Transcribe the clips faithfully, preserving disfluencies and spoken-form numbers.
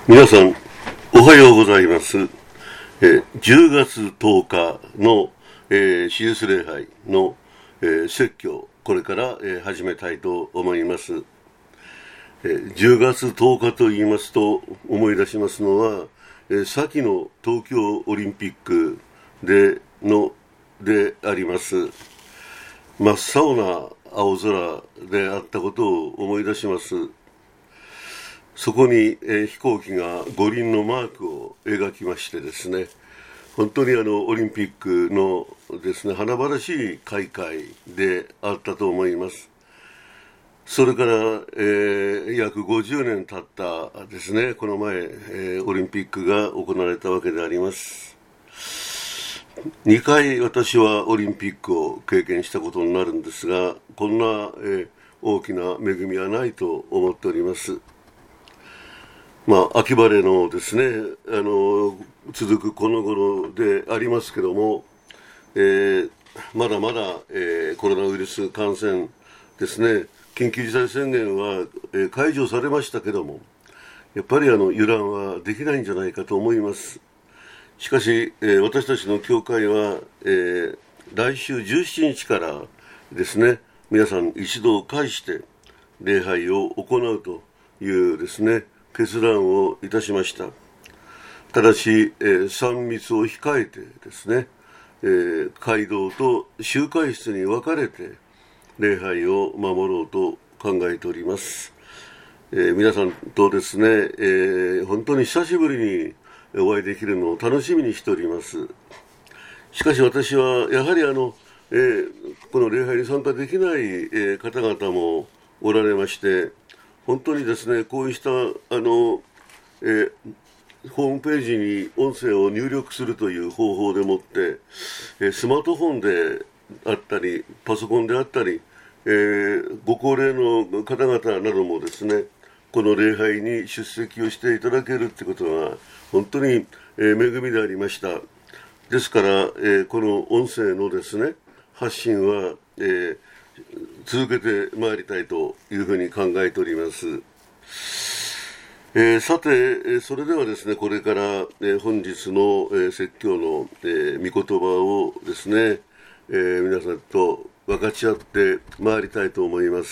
皆さんおはようございます。えじゅうがつとおかの、えー、手術礼拝の、えー、説教、これから、えー、始めたいと思います。えー、じゅうがつとおかと言いますと思い出しますのは、えー、先の東京オリンピックでのであります。真っ青な青空であったことを思い出します。そこに、えー、飛行機が五輪のマークを描きましてですね、本当にあのオリンピックのですね華々しい開会であったと思います。それから、えー、約ごじゅうねん経ったですね、この前、えー、オリンピックが行われたわけであります。にかい私はオリンピックを経験したことになるんですが、こんな、えー、大きな恵みはないと思っております。まあ、秋晴れのですね、あの続くこの頃でありますけども、えー、まだまだ、えー、コロナウイルス感染ですね、緊急事態宣言は、えー、解除されましたけども、やっぱりあの油断はできないんじゃないかと思います。しかし、えー、私たちの教会は、えー、来週じゅうしちにちからですね、皆さん一堂を会して礼拝を行うというですね決断をいたしました。ただし、えー、さん密を控えてですね、えー、街道と集会室に分かれて礼拝を守ろうと考えております。えー、皆さんとですね、えー、本当に久しぶりにお会いできるのを楽しみにしております。しかし私はやはりあの、えー、この礼拝に参加できない、えー、方々もおられまして、本当にですね、こうしたあの、えー、ホームページに音声を入力するという方法でもって、えー、スマートフォンであったりパソコンであったり、えー、ご高齢の方々などもですね、この礼拝に出席をしていただけるということは本当に、えー、恵みでありました。ですから、えー、この音声のですね発信は、えー、続けてまいりたいというふうに考えております。えー、さて、それではですね、これから、えー、本日の、えー、説教の、えー、御言葉をですね、えー、皆さんと分かち合ってまいりたいと思います。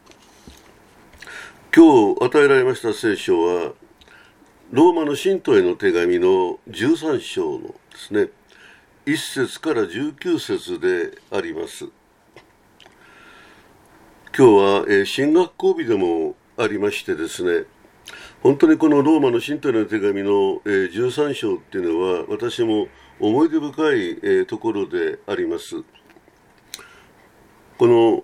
今日与えられました聖書はローマの信徒への手紙のじゅうさんしょうのですねいっせつからじゅうきゅうせつであります。今日は、えー、新学校日でもありましてですね、本当にこのローマの信徒への手紙の、えー、じゅうさんしょうっていうのは私も思い出深い、えー、ところであります。この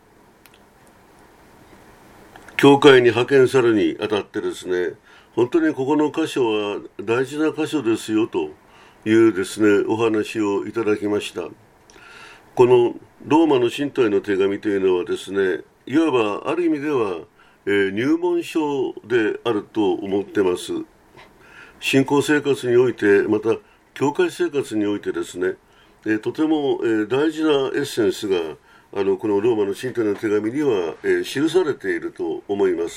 教会に派遣されるにあたってですね、本当にここの箇所は大事な箇所ですよというですねお話をいただきました。このローマの信徒への手紙というのはですね、いわばある意味では、えー、入門書であると思ってます。信仰生活において、また教会生活においてですね、えー、とても、えー、大事なエッセンスがあのこのローマの信徒への手紙には、えー、記されていると思います。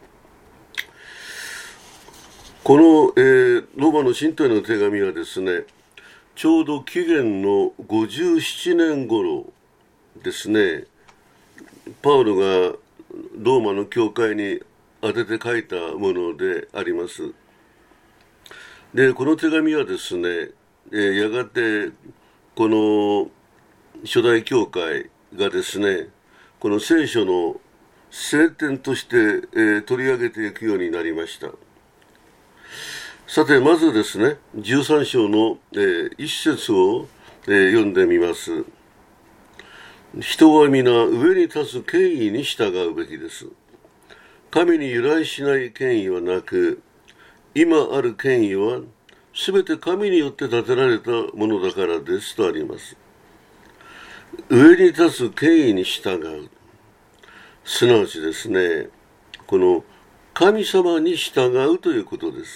この、えー、ローマの信徒への手紙はですね、ちょうど紀元のごじゅうななねん頃ですね、パウロがローマの教会に宛てて書いたものであります。で、この手紙はですね、えー、やがてこの初代教会がですね、この聖書の聖典として、えー、取り上げていくようになりました。さて、まずですね、じゅうさんしょうの、えー、一節を、えー、読んでみます。人は皆上に立つ権威に従うべきです。神に由来しない権威はなく、今ある権威はすべて神によって立てられたものだからですとあります。上に立つ権威に従う、すなわちですね、この神様に従うということです。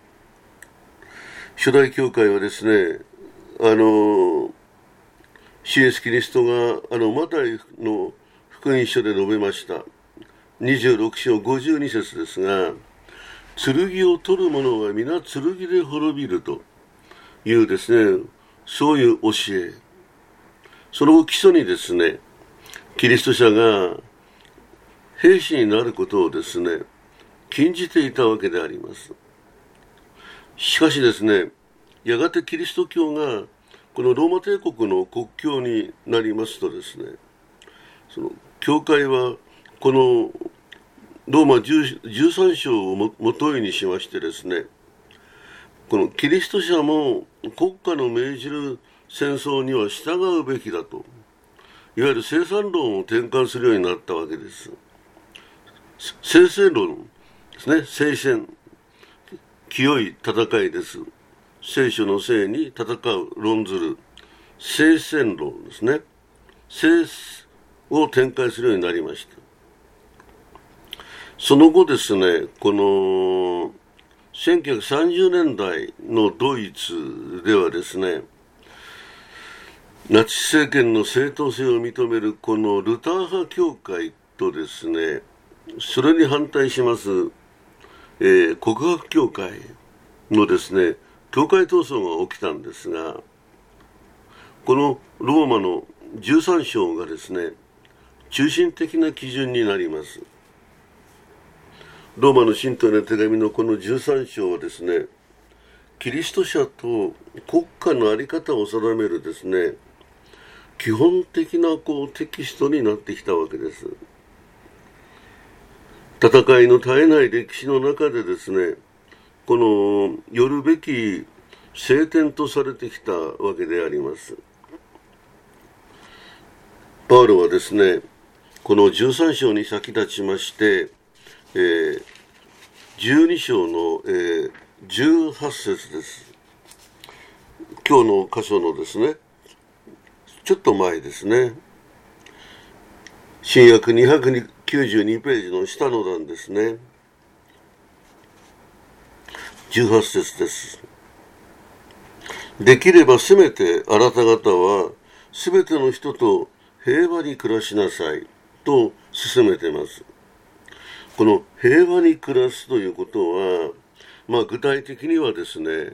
初代教会はですね、あの主イエスキリストがあのマタイの福音書で述べましたにじゅうろくしょうごじゅうにせつですが、 剣を取る者は皆剣で滅びるというですね、そういう教え、その基礎にですね、キリスト者が兵士になることをですね、禁じていたわけであります。しかしですね、やがてキリスト教がこのローマ帝国の国教になりますとですね、その教会はこのローマじゅうさん章をもといにしましてですね、このキリスト者も国家の命じる戦争には従うべきだと、いわゆる生産論を転換するようになったわけです。生戦論ですね、聖戦、清い戦いです。聖書の聖に戦う、論ずる、聖戦論ですね。聖を展開するようになりました。その後ですね、このせんきゅうひゃくさんじゅうねんだいのドイツではですね、ナチス政権の正当性を認めるこのルター派教会とですね、それに反対します、えー、国学教会のですね、教会闘争が起きたんですが、このローマのじゅうさん章がですね、中心的な基準になります。ローマの信徒への手紙のこのじゅうさん章はですね、キリスト者と国家の在り方を定めるですね、基本的なこうテキストになってきたわけです。戦いの絶えない歴史の中でですね、このよるべき聖典とされてきたわけであります。パウロはですね、このじゅうさん章に先立ちまして、えー、じゅうに章の、えー、じゅうはち節です。今日の箇所のですね、ちょっと前ですね。新約にひゃくきゅうじゅうにページの下の段ですね。じゅうはち節です。できればせめてあなた方はすべての人と平和に暮らしなさいと進めています。この平和に暮らすということは、まあ具体的にはですね、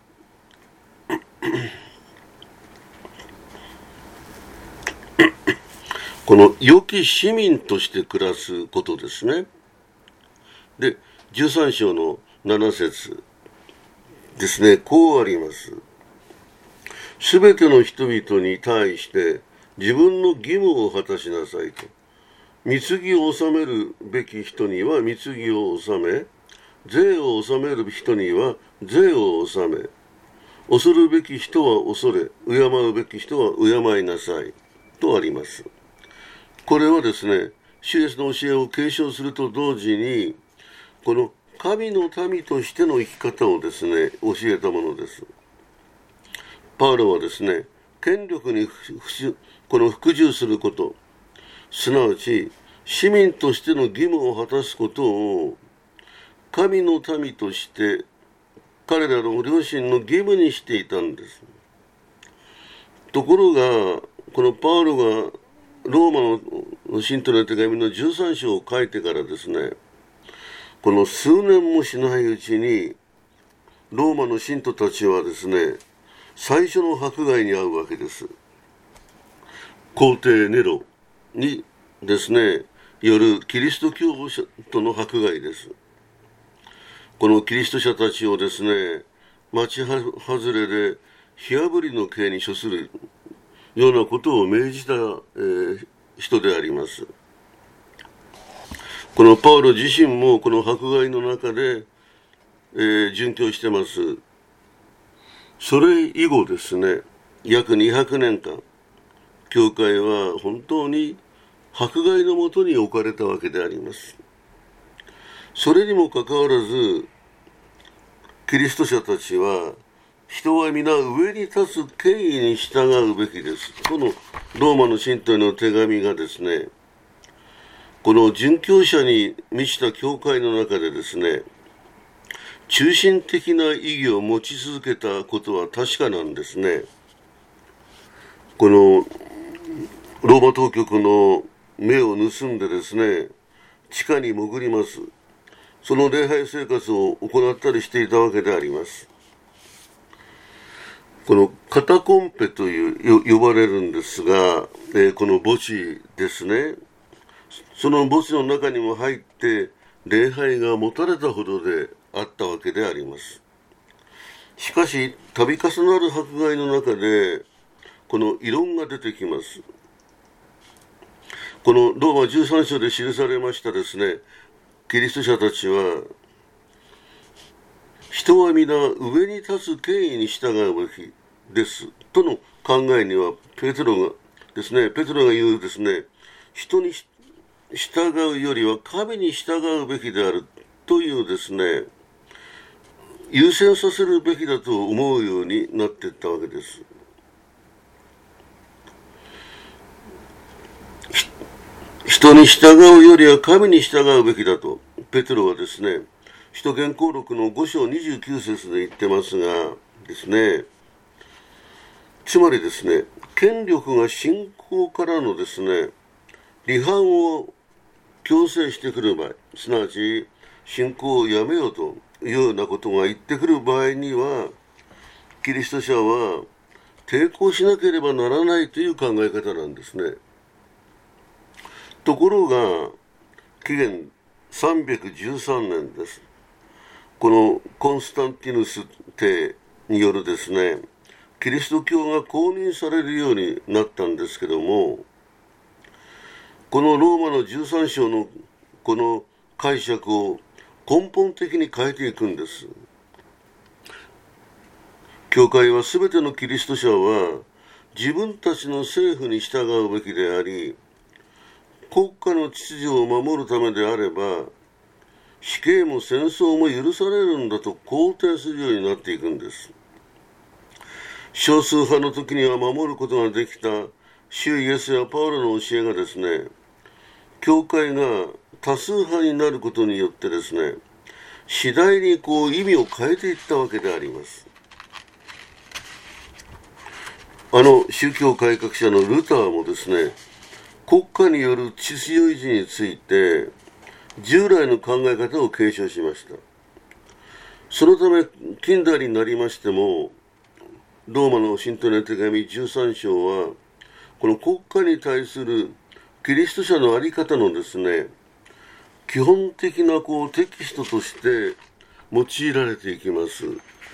この良き市民として暮らすことですね。で、じゅうさん章のなな節ですね、こうあります。すべての人々に対して自分の義務を果たしなさいと。貢ぎを納めるべき人には貢ぎを納め、税を納める人には税を納め、恐るべき人は恐れ、敬うべき人は敬いなさいとあります。これはですね、主イエスの教えを継承すると同時に、この神の民としての生き方をですね、教えたものです。パウロはですね、権力にこの服従すること、すなわち市民としての義務を果たすことを神の民として彼らの両親の義務にしていたんです。ところがこのパウロがローマの信徒の手紙のじゅうさん章を書いてからですね、この数年もしないうちにローマの信徒たちはですね、最初の迫害に遭うわけです。皇帝ネロにですね、よるキリスト教徒の迫害です。このキリスト者たちをですね、町外れで火あぶりの刑に処するようなことを命じた、えー、人であります。このパウロ自身もこの迫害の中で、えー、殉教してます。それ以後ですね、約にひゃくねんかん、教会は本当に迫害のもとに置かれたわけであります。それにもかかわらず、キリスト者たちは、人は皆上に立つ権威に従うべきです。このローマの信徒への手紙がですね、この殉教者に満ちた教会の中でですね、中心的な意義を持ち続けたことは確かなんですね。このローマ当局の目を盗んでですね、地下に潜ります。 その礼拝生活を行ったりしていたわけであります。このカタコンペという呼ばれるんですが、えー、この墓地ですね、その墓地の中にも入って礼拝が持たれたほどであったわけであります。しかし度重なる迫害の中でこの異論が出てきます。このローマじゅうさん章で記されましたですね、キリスト者たちは、人は皆上に立つ権威に従うべきですとの考えには、ペテロがですね、ペテロが言うですね、人に従うよりは神に従うべきであるというですね、優先させるべきだと思うようになっていったわけです。人に従うよりは神に従うべきだとペテロはですね、使徒言行録のご章にじゅうきゅう節で言ってますがですね、つまりですね、権力が信仰からのですね、離反を強制してくる場合、すなわち信仰をやめようというようなことが言ってくる場合には、キリスト者は抵抗しなければならないという考え方なんですね。ところが紀元さんびゃくじゅうさんねんです。このコンスタンティヌス帝によるですね、キリスト教が公認されるようになったんですけども、このローマのじゅうさん章のこの解釈を根本的に変えていくんです。教会はすべてのキリスト者は自分たちの政府に従うべきであり、国家の秩序を守るためであれば、死刑も戦争も許されるんだと肯定するようになっていくんです。少数派の時には守ることができた主イエスやパウロの教えがですね、教会が多数派になることによってですね、次第にこう意味を変えていったわけであります。あの宗教改革者のルターもですね、国家による秩序維持について従来の考え方を継承しました。そのため近代になりましても、ローマの信徒の手紙じゅうさん章はこの国家に対するキリスト者の在り方のですね、基本的なこうテキストとして用いられていきます。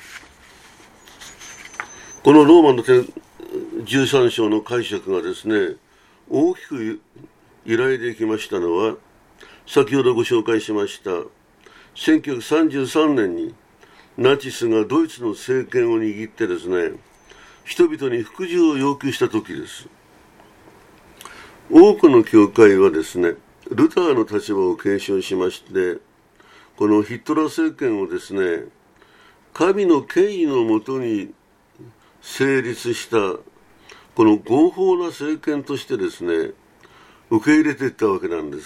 このローマのじゅうさん章の解釈がですね、大きく揺らいでいきましたのは、先ほどご紹介しましたせんきゅうひゃくさんじゅうさんねんにナチスがドイツの政権を握ってですね、人々に服従を要求した時です。多くの教会はですね、ルターの立場を継承しまして、このヒットラー政権をですね、神の権威のもとに成立したこの合法な政権としてですね、受け入れていったわけなんです。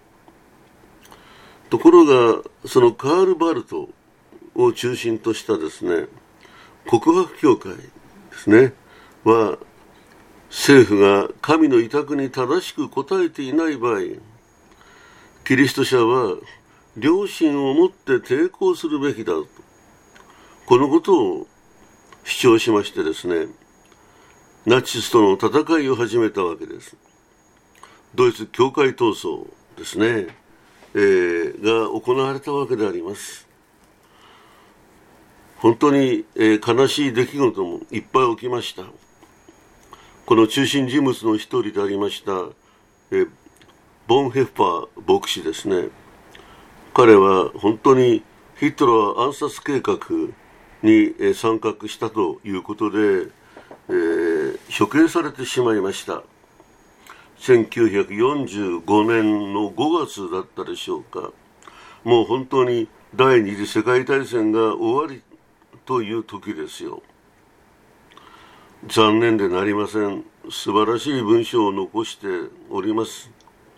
ところがそのカール・バルトを中心としたですね、告白教会ですねは、政府が神の委託に正しく応えていない場合、キリスト者は良心を持って抵抗するべきだと、このことを主張しましてですね、ナチスとの戦いを始めたわけです。ドイツ教会闘争ですね、えー、が行われたわけであります。本当に、えー、悲しい出来事もいっぱい起きました。この中心人物の一人でありました、えー、ボン・ヘッファー牧師ですね。彼は本当にヒトラー暗殺計画に、えー、参画したということで、えー、処刑されてしまいました。せんきゅうひゃくよんじゅうごねんのごがつだったでしょうか。もう本当に第二次世界大戦が終わりという時ですよ。残念でなりません。素晴らしい文章を残しております。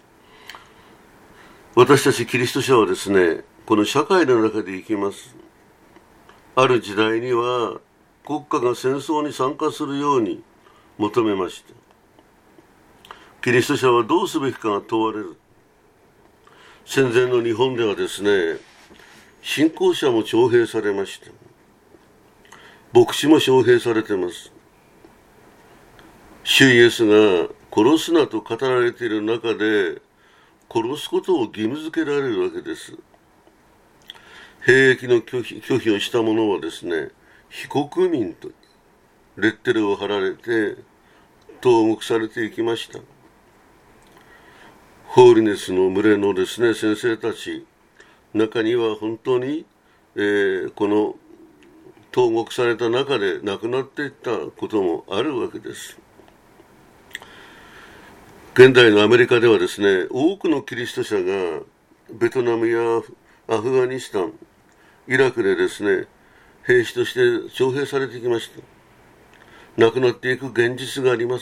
私たちキリスト者はですね、この社会の中で生きます。ある時代には国家が戦争に参加するように求めました。キリスト者はどうすべきかが問われる。 戦前の日本ではですね、信仰者も徴兵されました。牧師も招兵されています。主イエスが殺すなと語られている中で、殺すことを義務付けられるわけです。兵役の拒否、拒否をした者はですね、非国民とレッテルを貼られて投獄されていきました。ホーリネスの群れのですね、先生たち、中には本当に、えー、この投獄された中で亡くなっていったこともあるわけです。現代のアメリカではですね、多くのキリスト者がベトナムやアフガニスタン、イラクでですね、兵士として徴兵されてきました。亡くなっていく現実があります。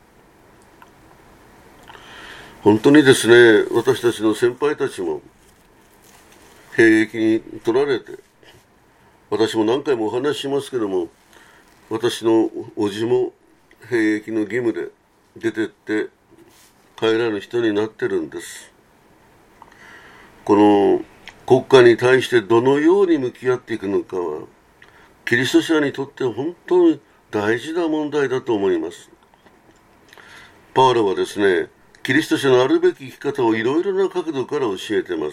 本当にですね、私たちの先輩たちも兵役に取られて、私も何回もお話ししますけども、私の叔父も兵役の義務で出てって帰らぬ人になってるんです。この国家に対してどのように向き合っていくのかは、キリスト者にとって本当に大事な問題だと思います。パウロはですね、キリスト者のあるべき生き方をいろいろな角度から教えています。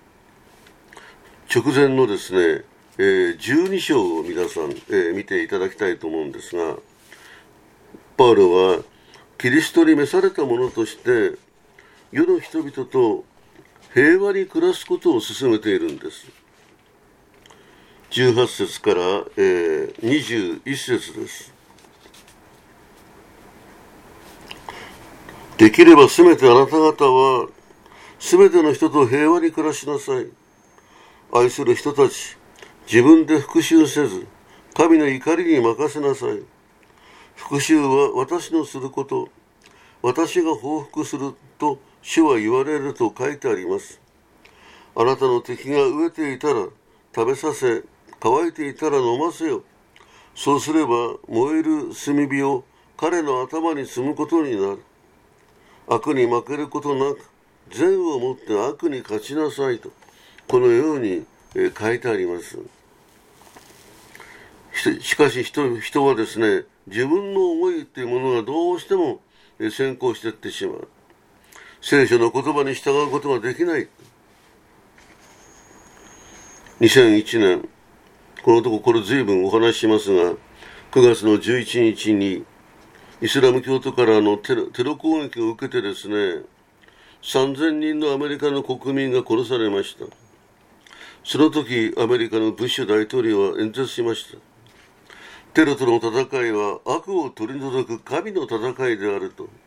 直前のですね、えー、じゅうに章を皆さん、えー、見ていただきたいと思うんですが、パウロはキリストに召された者として世の人々と平和に暮らすことを進めているんです。じゅうはち節から、えー、にじゅういち節です。できればせめてあなた方はすべての人と平和に暮らしなさい。愛する人たち、自分で復讐せず、神の怒りに任せなさい。復讐は私のすること、私が報復すると主は言われると書いてあります。あなたの敵が飢えていたら食べさせ、乾いていたら飲ませよ。そうすれば燃える炭火を彼の頭に積むことになる。悪に負けることなく、善をもって悪に勝ちなさいと、このように書いてあります。しかし 人, 人はですね、自分の思いというものがどうしても先行していってしまう。聖書の言葉に従うことができない。にせんいちねん、このとここれ随分お話ししますが、くがつのじゅういちにちにイスラム教徒からのテ ロ, テロ攻撃を受けてですね、さんぜんにんのアメリカの国民が殺されました。その時、アメリカのブッシュ大統領は演説しました。テロとの戦いは悪を取り除く神の戦いであると。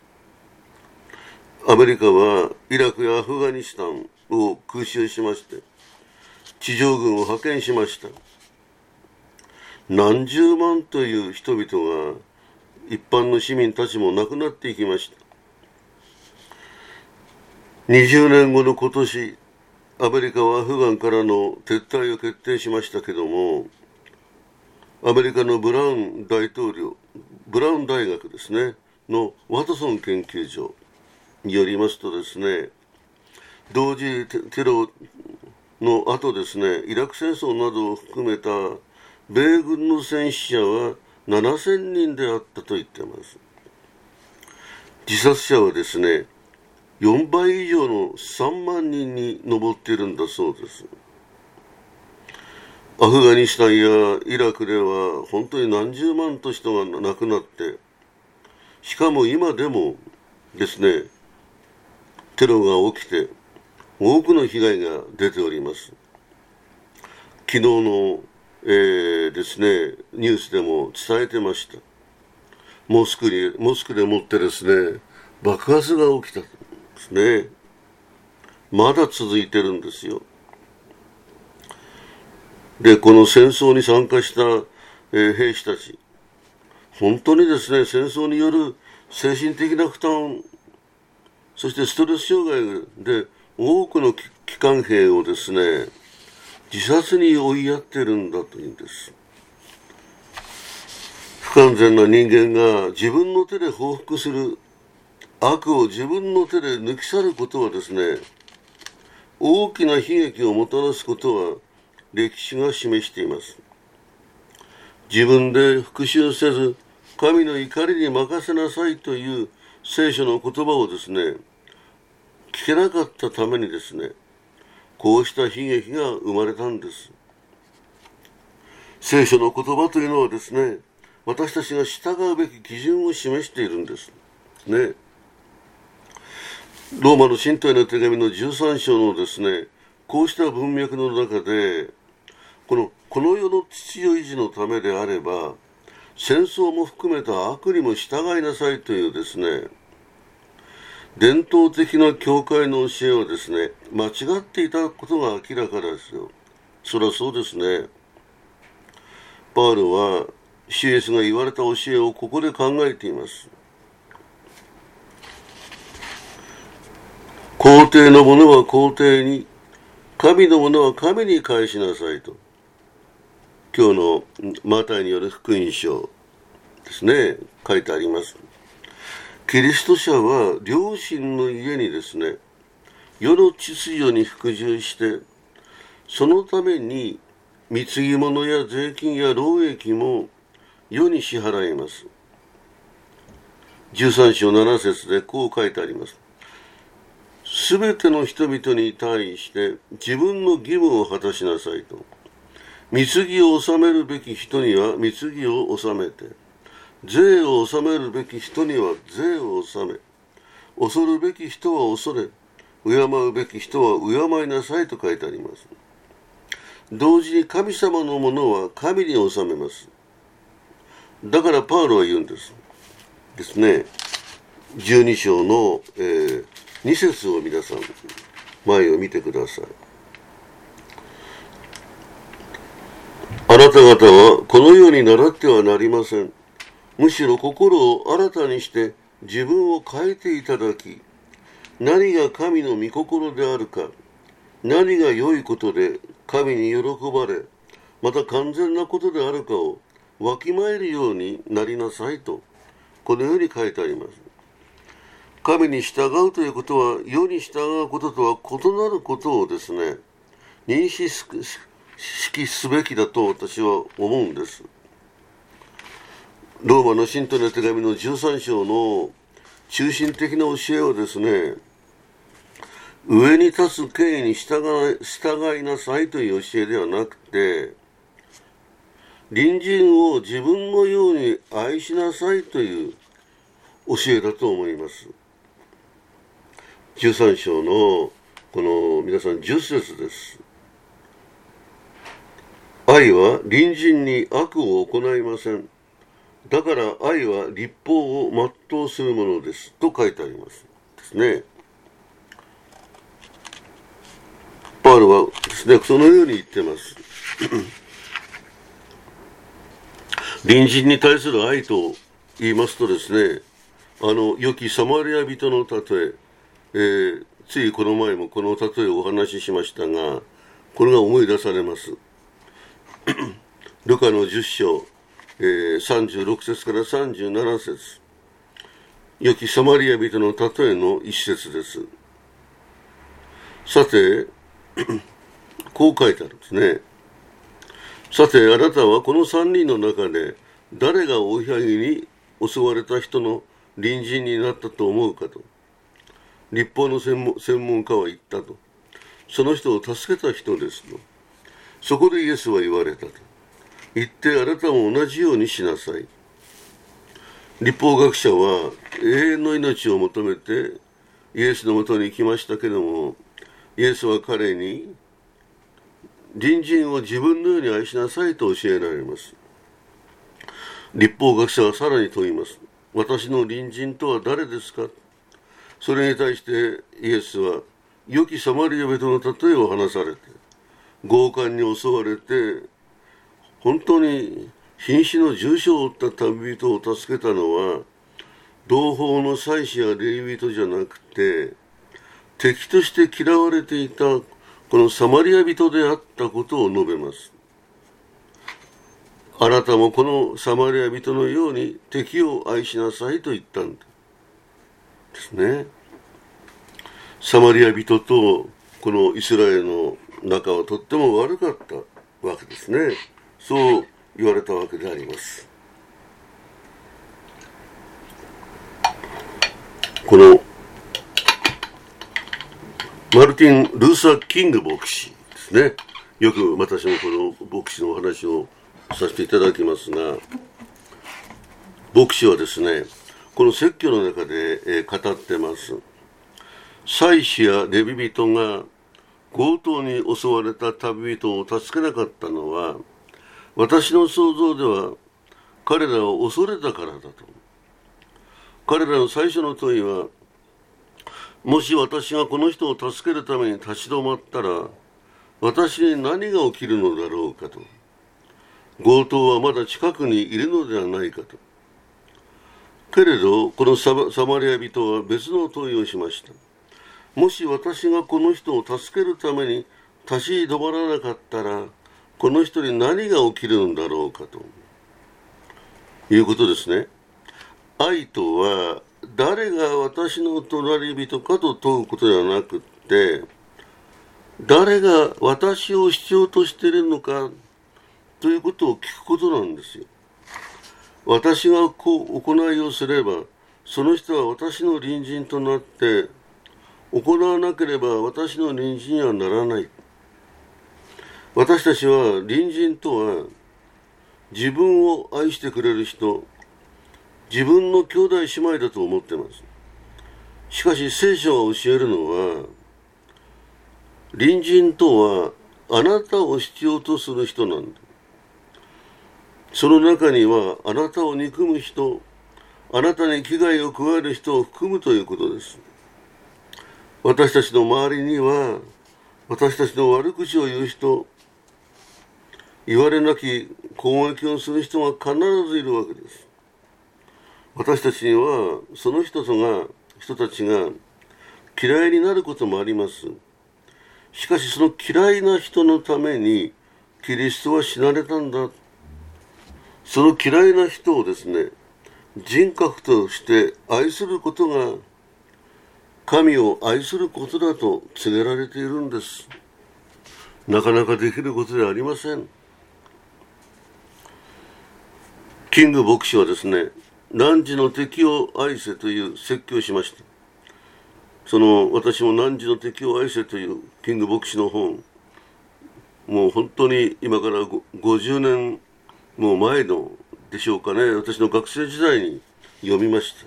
アメリカはイラクやアフガニスタンを空襲しまして、地上軍を派遣しました。何十万という人々が、一般の市民たちも亡くなっていきました。にじゅうねんごの今年、アメリカはアフガンからの撤退を決定しましたけども、アメリカのブラウン大統領、ブラウン大学ですね、のワトソン研究所によりますとですね、同時テロの後ですね、イラク戦争などを含めた米軍の戦死者はななせんにんであったと言っています。自殺者はですね、よんばい以上のさんまんにんに上っているんだそうです。アフガニスタンやイラクでは本当に何十万と人が亡くなって、しかも今でもですね、テロが起きて多くの被害が出ております。昨日の、えー、ですね、ニュースでも伝えてました。モスクに、モスクでもってですね、爆発が起きたんですね。まだ続いてるんですよ。で、この戦争に参加した、えー、兵士たち、本当にですね、戦争による精神的な負担、そしてストレス障害で多くの帰還兵をですね、自殺に追いやってるんだというんです。不完全な人間が自分の手で報復する悪を自分の手で抜き去ることはですね、 大きな悲劇をもたらすことは歴史が示しています。自分で復讐せず、神の怒りに任せなさいという聖書の言葉をですね、聞けなかったためにですね、こうした悲劇が生まれたんです。聖書の言葉というのはですね、私たちが従うべき基準を示しているんです。ね。ローマの信徒への手紙のじゅうさん章のですね、こうした文脈の中で、この、この世の秩序維持のためであれば、戦争も含めた悪にも従いなさいというですね、伝統的な教会の教えはですね、間違っていたことが明らかですよ。そりゃそうですね。パウロはシエスが言われた教えをここで考えています。皇帝のものは皇帝に、神のものは神に返しなさいと。今日のマタイによる福音書ですね、書いてあります。キリスト者は両親の家にですね、世の秩序に服従して、そのために貢ぎ物や税金や労役も世に支払います。じゅうさん章なな節でこう書いてあります。すべての人々に対して自分の義務を果たしなさいと。貢ぎを納めるべき人には貢ぎを納めて、税を納めるべき人には税を納め、恐るべき人は恐れ、敬うべき人は敬いなさいと書いてあります。同時に神様のものは神に納めます。だからパウロは言うんです。ですね。じゅうに章の、えー、に節を皆さん、前を見てください。あなた方はこのように習ってはなりません。むしろ心を新たにして自分を変えていただき、何が神の御心であるか、何が良いことで神に喜ばれ、また完全なことであるかをわきまえるようになりなさいと、このように書いてあります。神に従うということは、世に従うこととは異なることをですね、認識すべきだと私は思うんです。ローマの信徒の手紙のじゅうさん章の中心的な教えはですね、上に立つ権威に従い、従いなさいという教えではなくて、隣人を自分のように愛しなさいという教えだと思います。じゅうさん章のこの皆さんじゅっ節です。愛は隣人に悪を行いません。だから愛は律法を全うするものですと書いてありますですね。パウロはですね、そのように言ってます。隣人に対する愛と言いますとですね、あの良きサマリア人の例え、えー、ついこの前もこの例えをお話ししましたが、これが思い出されます。ルカのじゅっ章、えー、さんじゅうろく節からさんじゅうなな節、良きサマリア人の例えの一節です。さて、こう書いてあるんですね。さて、あなたはこの三人の中で誰が追いはぎに襲われた人の隣人になったと思うかと。律法の専門、専門家は言ったと。その人を助けた人ですと。そこでイエスは言われたと。言ってあなたも同じようにしなさい。律法学者は永遠の命を求めてイエスのもとに行きましたけども、イエスは彼に隣人を自分のように愛しなさいと教えられます。律法学者はさらに問います。私の隣人とは誰ですか？それに対してイエスは良きサマリア人の例えを話されて、強姦に襲われて本当に瀕死の重傷を負った旅人を助けたのは同胞の祭司やレビ人じゃなくて、敵として嫌われていたこのサマリア人であったことを述べます。あなたもこのサマリア人のように敵を愛しなさいと言ったんですね。サマリア人とこのイスラエルの仲はとっても悪かったわけですね。そう言われたわけであります。このマルティン・ルーサー・キング牧師ですね。よく私もこの牧師のお話をさせていただきますが、牧師はですね、この説教の中で、えー、語ってます。祭司やレビ人が強盗に襲われた旅人を助けなかったのは、私の想像では彼らを恐れたからだと。彼らの最初の問いは、もし私がこの人を助けるために立ち止まったら、私に何が起きるのだろうかと。強盗はまだ近くにいるのではないかと。けれど、このサマリア人は別の問いをしました。もし私がこの人を助けるために立ち止まらなかったら、この人に何が起きるのだろうかということですね。愛とは誰が私の隣人かと問うことではなくって、誰が私を必要としているのかということを聞くことなんですよ。私がこう行いをすれば、その人は私の隣人となって、行わなければ私の隣人にはならない。私たちは隣人とは自分を愛してくれる人、自分の兄弟姉妹だと思っています。しかし聖書が教えるのは、隣人とはあなたを必要とする人なんだ。その中にはあなたを憎む人、あなたに危害を加える人を含むということです。私たちの周りには、私たちの悪口を言う人、言われなき攻撃をする人が必ずいるわけです。私たちにはその人が人たちが嫌いになることもあります。しかしその嫌いな人のためにキリストは死なれたんだ。その嫌いな人をですね、人格として愛することが神を愛することだと告げられているんです。なかなかできることではありません。キング牧師はですね、汝の敵を愛せという説教をしました。その私も汝の敵を愛せというキング牧師の本、もう本当に今からごじゅうねんもう前のでしょうかね、私の学生時代に読みました。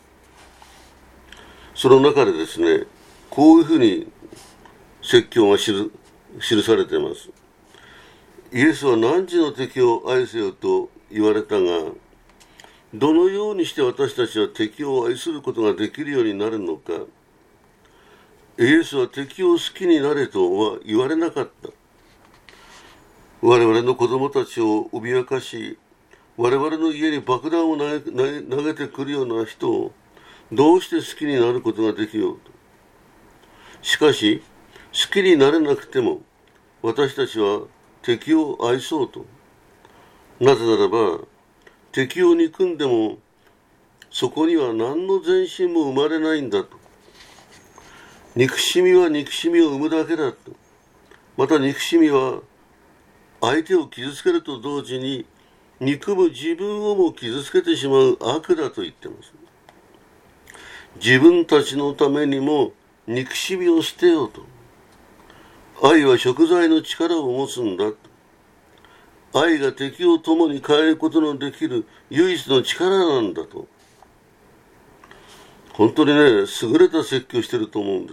その中でですね、こういうふうに説教が記記されています。イエスは汝の敵を愛せよと言われたが、どのようにして私たちは敵を愛することができるようになるのか。イエスは敵を好きになれとは言われなかった。我々の子供たちを脅かし、我々の家に爆弾を投げ、投げてくるような人をどうして好きになることができようと。しかし、好きになれなくても、私たちは敵を愛そうと。なぜならば、敵を憎んでも、そこには何の前進も生まれないんだと。憎しみは憎しみを生むだけだと。また憎しみは、相手を傷つけると同時に、憎む自分をも傷つけてしまう悪だと言っています。自分たちのためにも憎しみを捨てようと。愛は贖罪の力を持つんだと。愛が敵を共に変えることのできる唯一の力なんだと。本当にね、優れた説教してると思うんです。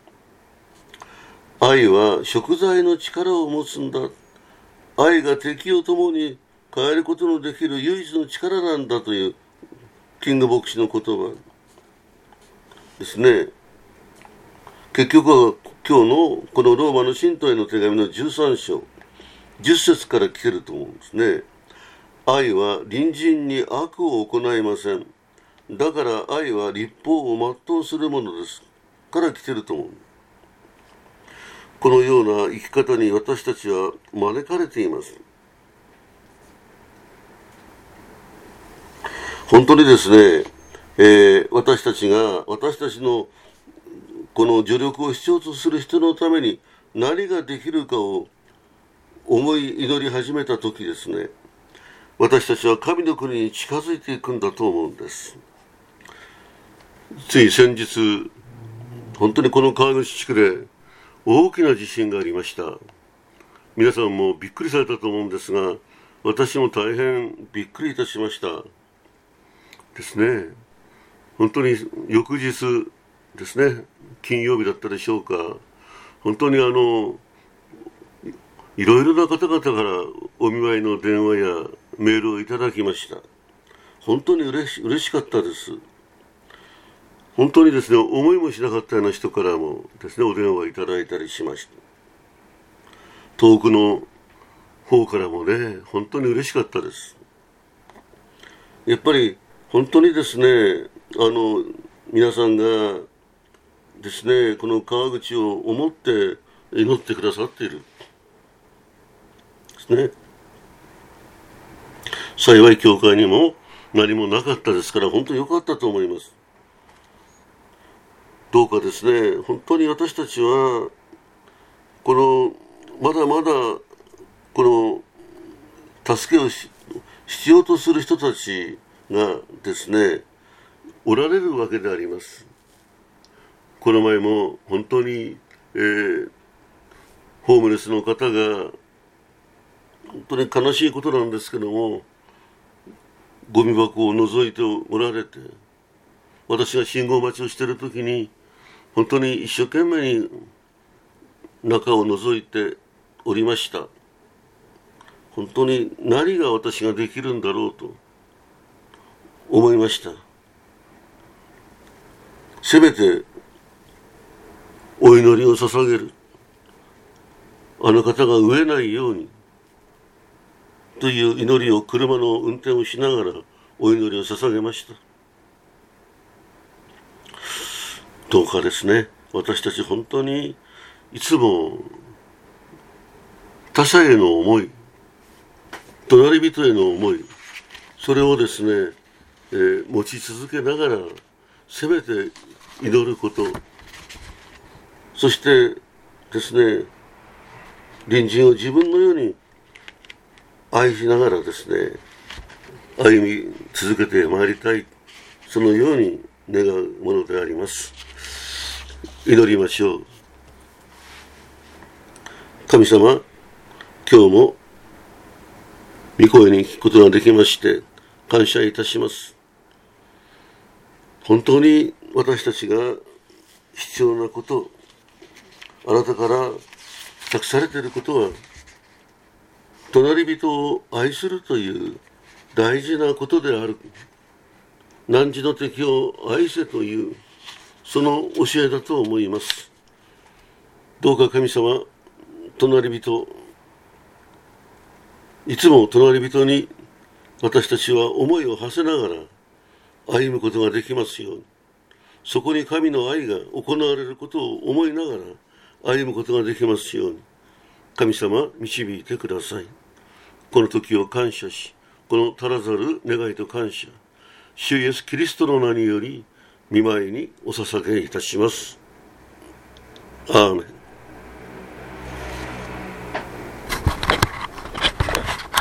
愛は贖罪の力を持つんだ。愛が敵を共に変えることのできる唯一の力なんだというキング牧師の言葉ですね。結局は今日のこのローマの信徒への手紙のじゅうさん章じゅっ節から来てると思うんですね。愛は隣人に悪を行いません。だから愛は律法を全うするものですから来てると思う。このような生き方に私たちは招かれています。本当にですね、えー、私たちが私たちのこの助力を必要とする人のために何ができるかを思い祈り始めた時ですね、私たちは神の国に近づいていくんだと思うんです。つい先日、本当にこの川口地区で大きな地震がありました。皆さんもびっくりされたと思うんですが、私も大変びっくりいたしましたですね。本当に翌日ですね、金曜日だったでしょうか、本当にあのいろいろな方々からお見舞いの電話やメールをいただきました。本当に嬉し、嬉しかったです。本当にですね、思いもしなかったような人からもですね、お電話いただいたりしました。遠くの方からもね、本当に嬉しかったです。やっぱり本当にですね、あの皆さんがですね、この川口を思って祈ってくださっているですね。幸い教会にも何もなかったですから、本当に良かったと思います。どうかですね、本当に私たちはこのまだまだこの助けをし必要とする人たちがですね、おられるわけであります。この前も本当に、えー、ホームレスの方が本当に悲しいことなんですけども、ゴミ箱を覗いておられて、私が信号待ちをしているときに本当に一生懸命に中を覗いておりました。本当に何が私ができるんだろうと思いました。せめてお祈りを捧げる、あの方が飢えないようにという祈りを車の運転をしながらお祈りを捧げました。どうかですね、私たち本当にいつも他者への思い、隣人への思い、それをですね、えー、持ち続けながらせめて祈ること、そしてですね、隣人を自分のように愛しながらですね、歩み続けてまいりたい、そのように願うものであります。祈りましょう。神様、今日も御声に聞くことができまして感謝いたします。本当に私たちが必要なこと、あなたから託されていることは、隣人を愛するという大事なことである。汝の敵を愛せというその教えだと思います。どうか神様、隣人、いつも隣人に私たちは思いを馳せながら歩むことができますように、そこに神の愛が行われることを思いながら歩むことができますように、神様導いてください。この時を感謝し、この足らざる願いと感謝、主イエスキリストの名により御前にお捧げいたします。アーメン。